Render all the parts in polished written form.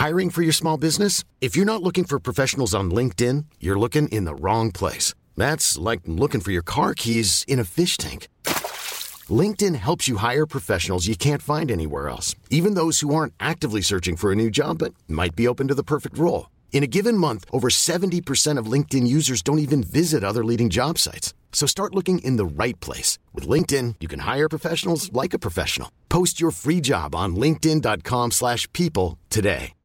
Hiring for your small business? If you're not looking for professionals on LinkedIn, you're looking in the wrong place. That's like looking for your car keys in a fish tank. LinkedIn helps you hire professionals you can't find anywhere else, even those who aren't actively searching for a new job but might be open to the perfect role. In a given month, over 70% of LinkedIn users don't even visit other leading job sites. So start looking in the right place. With LinkedIn, you can hire professionals like a professional. Post your free job on linkedin.com/people today.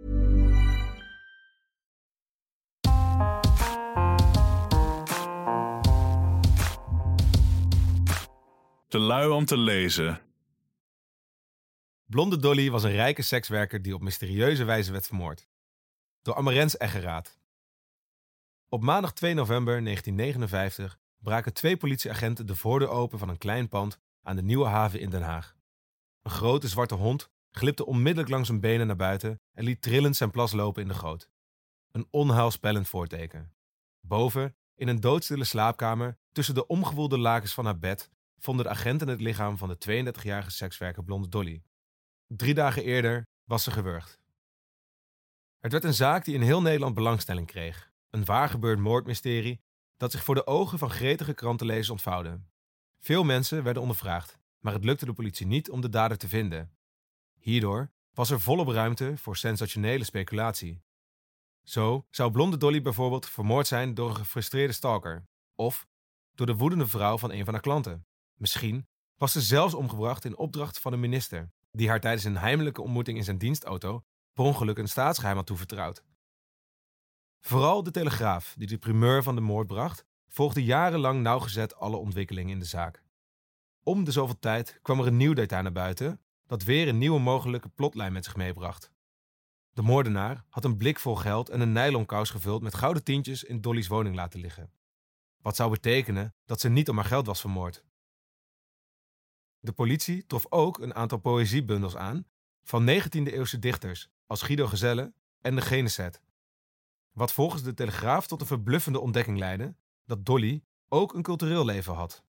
Te lui om te lezen. Blonde Dolly was een rijke sekswerker die op mysterieuze wijze werd vermoord. Door Amarens Eggeraat. Op maandag 2 november 1959 braken 2 politieagenten de voordeur open van een klein pand aan de Nieuwe Haven in Den Haag. Een grote zwarte hond glipte onmiddellijk langs zijn benen naar buiten en liet trillend zijn plas lopen in de goot. Een onheilspellend voorteken. Boven, in een doodstille slaapkamer, tussen de omgewoelde lakens van haar bed, vonden de agenten het lichaam van de 32-jarige sekswerker Blonde Dolly. 3 dagen eerder was ze gewurgd. Het werd een zaak die in heel Nederland belangstelling kreeg. Een waar gebeurd moordmysterie dat zich voor de ogen van gretige krantenlezers ontvouwde. Veel mensen werden ondervraagd, maar het lukte de politie niet om de dader te vinden. Hierdoor was er volop ruimte voor sensationele speculatie. Zo zou Blonde Dolly bijvoorbeeld vermoord zijn door een gefrustreerde stalker, of door de woedende vrouw van een van haar klanten. Misschien was ze zelfs omgebracht in opdracht van een minister, die haar tijdens een heimelijke ontmoeting in zijn dienstauto per ongeluk een staatsgeheim had toevertrouwd. Vooral de Telegraaf, die de primeur van de moord bracht, volgde jarenlang nauwgezet alle ontwikkelingen in de zaak. Om de zoveel tijd kwam er een nieuw detail naar buiten, dat weer een nieuwe mogelijke plotlijn met zich meebracht. De moordenaar had een blik vol geld en een nylonkous gevuld met gouden tientjes in Dolly's woning laten liggen. Wat zou betekenen dat ze niet om haar geld was vermoord. De politie trof ook een aantal poëziebundels aan van 19e-eeuwse dichters als Guido Gezelle en de Geneset. Wat volgens de Telegraaf tot een verbluffende ontdekking leidde dat Dolly ook een cultureel leven had.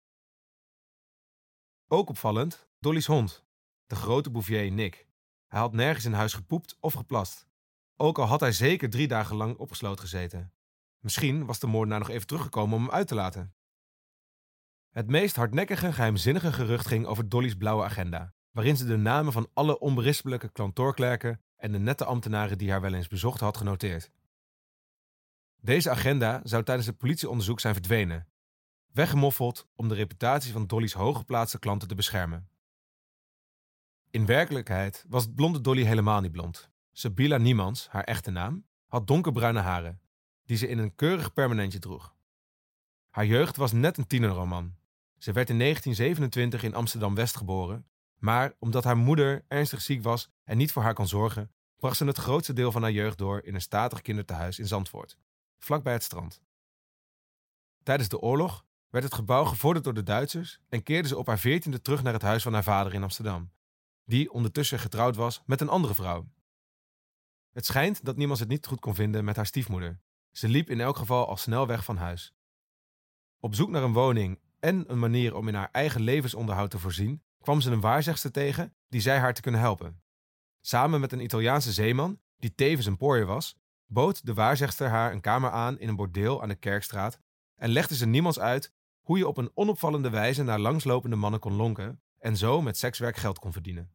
Ook opvallend, Dolly's hond, de grote bouvier Nick. Hij had nergens in huis gepoept of geplast. Ook al had hij zeker 3 dagen lang opgesloten gezeten. Misschien was de moordenaar nog even teruggekomen om hem uit te laten. Het meest hardnekkige geheimzinnige gerucht ging over Dolly's blauwe agenda, waarin ze de namen van alle onberispelijke kantoorklerken en de nette ambtenaren die haar wel eens bezocht had genoteerd. Deze agenda zou tijdens het politieonderzoek zijn verdwenen, weggemoffeld om de reputatie van Dolly's hooggeplaatste klanten te beschermen. In werkelijkheid was Blonde Dolly helemaal niet blond. Sabila Niemans, haar echte naam, had donkerbruine haren, die ze in een keurig permanentje droeg. Haar jeugd was net een tienerroman. Ze werd in 1927 in Amsterdam-West geboren, maar omdat haar moeder ernstig ziek was en niet voor haar kon zorgen, bracht ze het grootste deel van haar jeugd door in een statig kindertehuis in Zandvoort, vlakbij het strand. Tijdens de oorlog werd het gebouw gevorderd door de Duitsers en keerde ze op haar 14e terug naar het huis van haar vader in Amsterdam, die ondertussen getrouwd was met een andere vrouw. Het schijnt dat Niemans het niet goed kon vinden met haar stiefmoeder. Ze liep in elk geval al snel weg van huis. Op zoek naar een woning en een manier om in haar eigen levensonderhoud te voorzien, kwam ze een waarzegster tegen die zei haar te kunnen helpen. Samen met een Italiaanse zeeman, die tevens een pooier was, bood de waarzegster haar een kamer aan in een bordeel aan de Kerkstraat en legde ze Niemans uit hoe je op een onopvallende wijze naar langslopende mannen kon lonken en zo met sekswerk geld kon verdienen.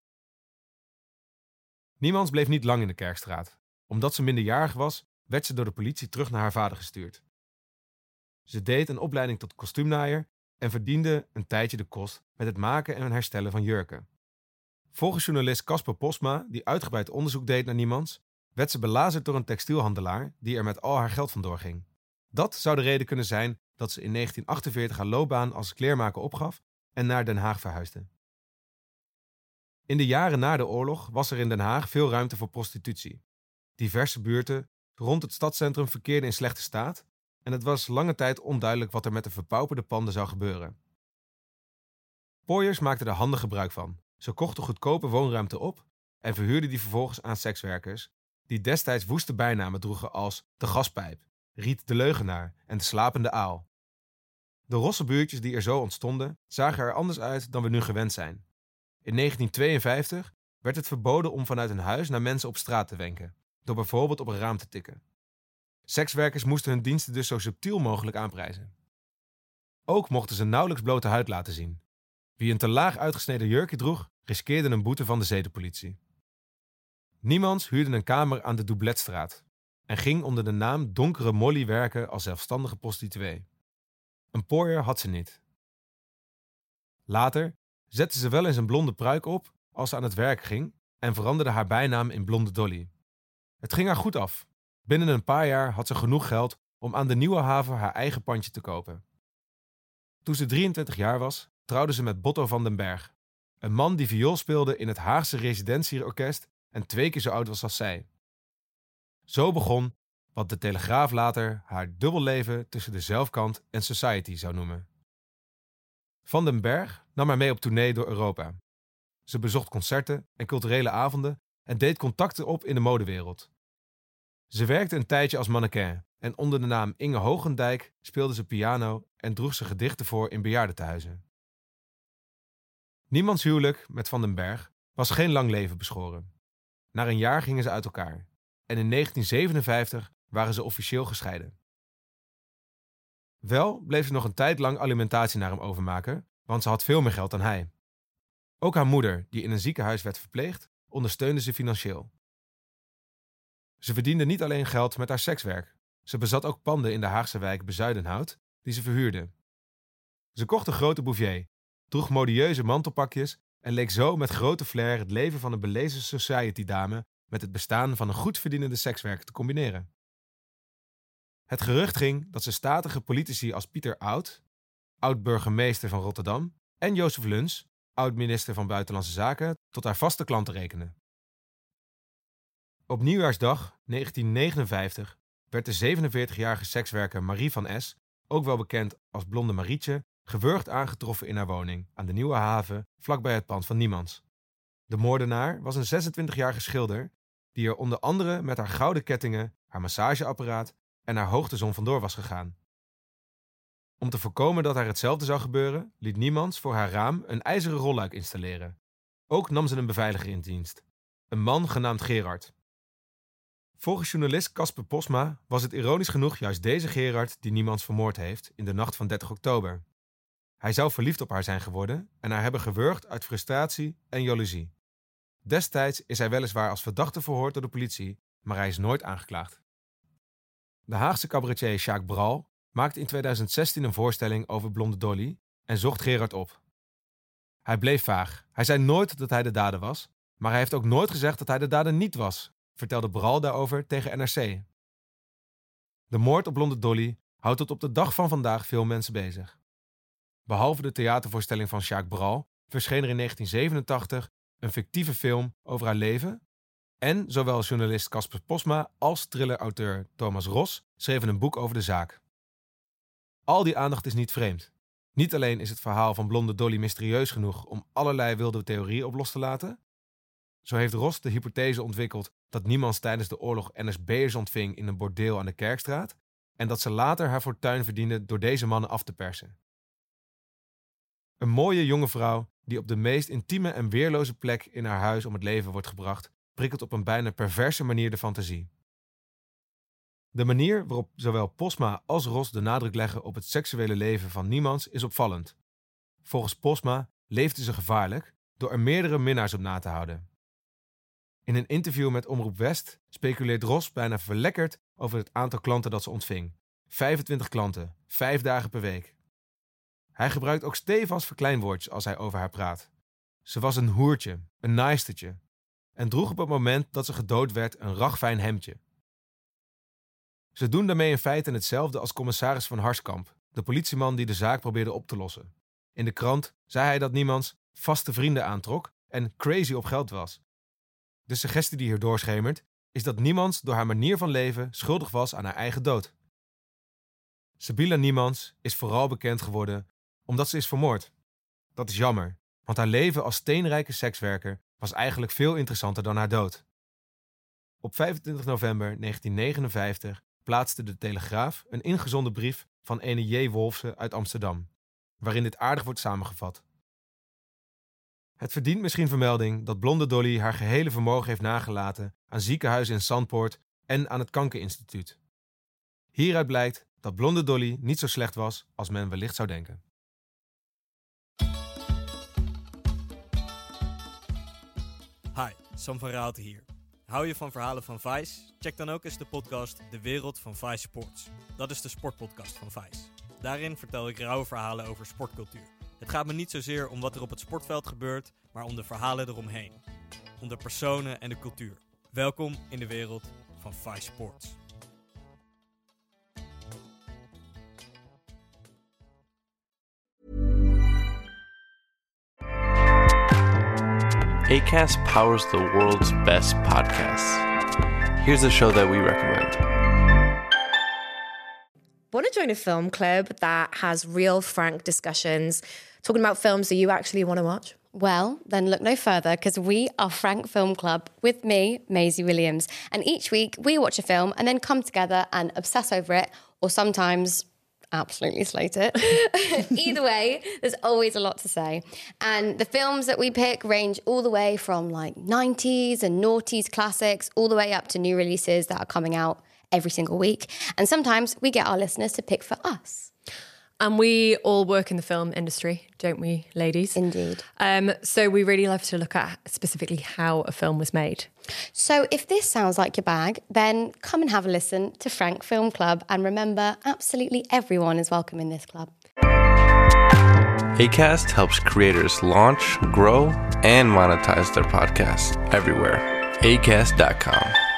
Niemans bleef niet lang in de Kerkstraat. Omdat ze minderjarig was, werd ze door de politie terug naar haar vader gestuurd. Ze deed een opleiding tot kostuumnaaier en verdiende een tijdje de kost met het maken en herstellen van jurken. Volgens journalist Casper Posma, die uitgebreid onderzoek deed naar Niemans, werd ze belazerd door een textielhandelaar die er met al haar geld vandoor ging. Dat zou de reden kunnen zijn dat ze in 1948 haar loopbaan als kleermaker opgaf en naar Den Haag verhuisde. In de jaren na de oorlog was er in Den Haag veel ruimte voor prostitutie. Diverse buurten rond het stadscentrum verkeerden in slechte staat en het was lange tijd onduidelijk wat er met de verpauperde panden zou gebeuren. Pooiers maakten er handig gebruik van. Ze kochten goedkope woonruimte op en verhuurden die vervolgens aan sekswerkers, die destijds woeste bijnamen droegen als de gaspijp, Riet de leugenaar en de slapende aal. De rosse buurtjes die er zo ontstonden, zagen er anders uit dan we nu gewend zijn. In 1952 werd het verboden om vanuit een huis naar mensen op straat te wenken, door bijvoorbeeld op een raam te tikken. Sekswerkers moesten hun diensten dus zo subtiel mogelijk aanprijzen. Ook mochten ze nauwelijks blote huid laten zien. Wie een te laag uitgesneden jurkje droeg, riskeerde een boete van de zedenpolitie. Niemands huurde een kamer aan de Doubletstraat en ging onder de naam Donkere Molly werken als zelfstandige prostituee. Een pooier had ze niet. Later zette ze wel eens een blonde pruik op als ze aan het werk ging en veranderde haar bijnaam in Blonde Dolly. Het ging haar goed af. Binnen een paar jaar had ze genoeg geld om aan de Nieuwe Haven haar eigen pandje te kopen. Toen ze 23 jaar was, trouwde ze met Botto van den Berg, een man die viool speelde in het Haagse Residentieorkest en 2 keer zo oud was als zij. Zo begon wat de Telegraaf later haar dubbelleven tussen de zelfkant en society zou noemen. Van den Berg nam haar mee op tournee door Europa. Ze bezocht concerten en culturele avonden en deed contacten op in de modewereld. Ze werkte een tijdje als mannequin en onder de naam Inge Hogendijk speelde ze piano en droeg ze gedichten voor in bejaardentehuizen. Niemands huwelijk met Van den Berg was geen lang leven beschoren. Na een jaar gingen ze uit elkaar en in 1957 waren ze officieel gescheiden. Wel bleef ze nog een tijd lang alimentatie naar hem overmaken, want ze had veel meer geld dan hij. Ook haar moeder, die in een ziekenhuis werd verpleegd, ondersteunde ze financieel. Ze verdiende niet alleen geld met haar sekswerk. Ze bezat ook panden in de Haagse wijk Bezuidenhout, die ze verhuurde. Ze kocht een grote bouvier, droeg modieuze mantelpakjes en leek zo met grote flair het leven van een belezen society-dame met het bestaan van een goed verdienende sekswerker te combineren. Het gerucht ging dat ze statige politici als Pieter Oud, oud-burgemeester van Rotterdam, en Jozef Luns, oud-minister van Buitenlandse Zaken, tot haar vaste klanten rekende. Op Nieuwjaarsdag 1959 werd de 47-jarige sekswerker Marie van S., ook wel bekend als Blonde Marietje, gewurgd aangetroffen in haar woning aan de Nieuwe Haven, vlakbij het pand van Niemands. De moordenaar was een 26-jarige schilder die er onder andere met haar gouden kettingen, haar massageapparaat en haar hoogtezon vandoor was gegaan. Om te voorkomen dat haar hetzelfde zou gebeuren, liet Niemands voor haar raam een ijzeren rolluik installeren. Ook nam ze een beveiliger in dienst, een man genaamd Gerard. Volgens journalist Casper Posma was het ironisch genoeg juist deze Gerard die Niemands vermoord heeft in de nacht van 30 oktober. Hij zou verliefd op haar zijn geworden en haar hebben gewurgd uit frustratie en jaloezie. Destijds is hij weliswaar als verdachte verhoord door de politie, maar hij is nooit aangeklaagd. De Haagse cabaretier Sjaak Bral maakte in 2016 een voorstelling over Blonde Dolly en zocht Gerard op. Hij bleef vaag. Hij zei nooit dat hij de dader was, maar hij heeft ook nooit gezegd dat hij de dader niet was, vertelde Bral daarover tegen NRC. De moord op Blonde Dolly houdt tot op de dag van vandaag veel mensen bezig. Behalve de theatervoorstelling van Sjaak Bral verscheen er in 1987 een fictieve film over haar leven en zowel journalist Casper Posma als thrillerauteur Thomas Ros schreven een boek over de zaak. Al die aandacht is niet vreemd. Niet alleen is het verhaal van Blonde Dolly mysterieus genoeg om allerlei wilde theorieën op los te laten. Zo heeft Ros de hypothese ontwikkeld dat Niemands tijdens de oorlog NSB'ers ontving in een bordeel aan de Kerkstraat en dat ze later haar fortuin verdiende door deze mannen af te persen. Een mooie jonge vrouw die op de meest intieme en weerloze plek in haar huis om het leven wordt gebracht, prikkelt op een bijna perverse manier de fantasie. De manier waarop zowel Posma als Ros de nadruk leggen op het seksuele leven van Niemands is opvallend. Volgens Posma leefde ze gevaarlijk door er meerdere minnaars op na te houden. In een interview met Omroep West speculeert Ros bijna verlekkerd over het aantal klanten dat ze ontving. 25 klanten, 5 dagen per week. Hij gebruikt ook stevast verkleinwoordjes als hij over haar praat. Ze was een hoertje, een naaistertje, en droeg op het moment dat ze gedood werd een ragfijn hemdje. Ze doen daarmee in feite hetzelfde als commissaris van Harskamp, de politieman die de zaak probeerde op te lossen. In de krant zei hij dat Niemands vaste vrienden aantrok en crazy op geld was. De suggestie die hier doorschemert is dat Niemands door haar manier van leven schuldig was aan haar eigen dood. Sabila Niemands is vooral bekend geworden omdat ze is vermoord. Dat is jammer, want haar leven als steenrijke sekswerker was eigenlijk veel interessanter dan haar dood. Op 25 november 1959 plaatste de Telegraaf een ingezonden brief van ene J. Wolfse uit Amsterdam, waarin dit aardig wordt samengevat. Het verdient misschien vermelding dat Blonde Dolly haar gehele vermogen heeft nagelaten aan ziekenhuizen in Zandpoort en aan het Kankerinstituut. Hieruit blijkt dat Blonde Dolly niet zo slecht was als men wellicht zou denken. Hi, Sam van Raalte hier. Hou je van verhalen van Vice? Check dan ook eens de podcast De Wereld van Vice Sports. Dat is de sportpodcast van Vice. Daarin vertel ik rauwe verhalen over sportcultuur. Het gaat me niet zozeer om wat er op het sportveld gebeurt, maar om de verhalen eromheen. Om de personen en de cultuur. Welkom in de wereld van Vice Sports. Acast powers the world's best podcasts. Here's a show that we recommend. Want to join a film club that has real, frank discussions, talking about films that you actually want to watch? Well, then look no further, because we are Frank Film Club with me, Maisie Williams. And each week we watch a film and then come together and obsess over it, or sometimes absolutely slate it. Either way, there's always a lot to say. And the films that we pick range all the way from like 90s and noughties classics, all the way up to new releases that are coming out every single week. And sometimes we get our listeners to pick for us. And we all work in the film industry, don't we, ladies? Indeed. So we really love to look at specifically how a film was made. So if this sounds like your bag, then come and have a listen to Frank Film Club. And remember, absolutely everyone is welcome in this club. Acast helps creators launch, grow, and monetize their podcasts everywhere. Acast.com.